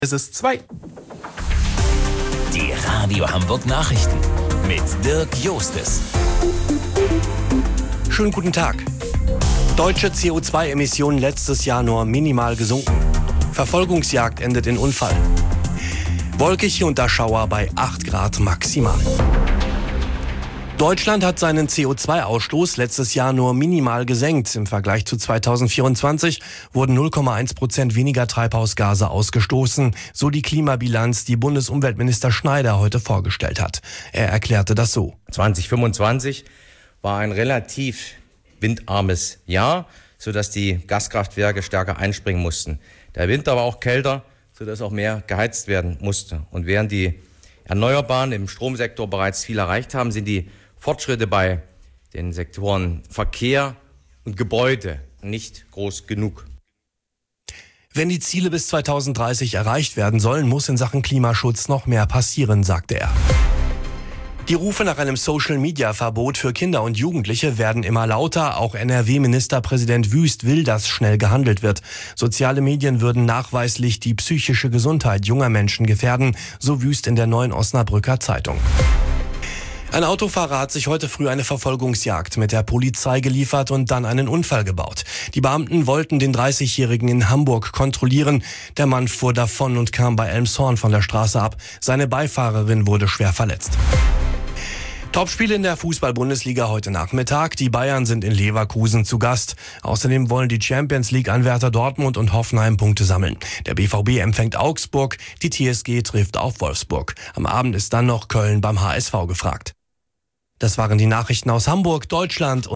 Es ist 2. Die Radio Hamburg Nachrichten mit Dirk Jostes. Schönen guten Tag. Deutsche CO2-Emissionen letztes Jahr nur minimal gesunken. Verfolgungsjagd endet in Unfall. Wolkig unter Schauer bei 8 Grad maximal. Deutschland hat seinen CO2-Ausstoß letztes Jahr nur minimal gesenkt. Im Vergleich zu 2024 wurden 0,1% weniger Treibhausgase ausgestoßen, so die Klimabilanz, die Bundesumweltminister Schneider heute vorgestellt hat. Er erklärte das so. 2025 war ein relativ windarmes Jahr, sodass die Gaskraftwerke stärker einspringen mussten. Der Winter war auch kälter, sodass auch mehr geheizt werden musste. Und während die Erneuerbaren im Stromsektor bereits viel erreicht haben, sind die Fortschritte bei den Sektoren Verkehr und Gebäude nicht groß genug. Wenn die Ziele bis 2030 erreicht werden sollen, muss in Sachen Klimaschutz noch mehr passieren, sagte er. Die Rufe nach einem Social-Media-Verbot für Kinder und Jugendliche werden immer lauter. Auch NRW-Ministerpräsident Wüst will, dass schnell gehandelt wird. Soziale Medien würden nachweislich die psychische Gesundheit junger Menschen gefährden, so Wüst in der Neuen Osnabrücker Zeitung. Ein Autofahrer hat sich heute früh eine Verfolgungsjagd mit der Polizei geliefert und dann einen Unfall gebaut. Die Beamten wollten den 30-Jährigen in Hamburg kontrollieren. Der Mann fuhr davon und kam bei Elmshorn von der Straße ab. Seine Beifahrerin wurde schwer verletzt. Topspiel in der Fußball-Bundesliga heute Nachmittag. Die Bayern sind in Leverkusen zu Gast. Außerdem wollen die Champions-League-Anwärter Dortmund und Hoffenheim Punkte sammeln. Der BVB empfängt Augsburg, die TSG trifft auf Wolfsburg. Am Abend ist dann noch Köln beim HSV gefragt. Das waren die Nachrichten aus Hamburg, Deutschland.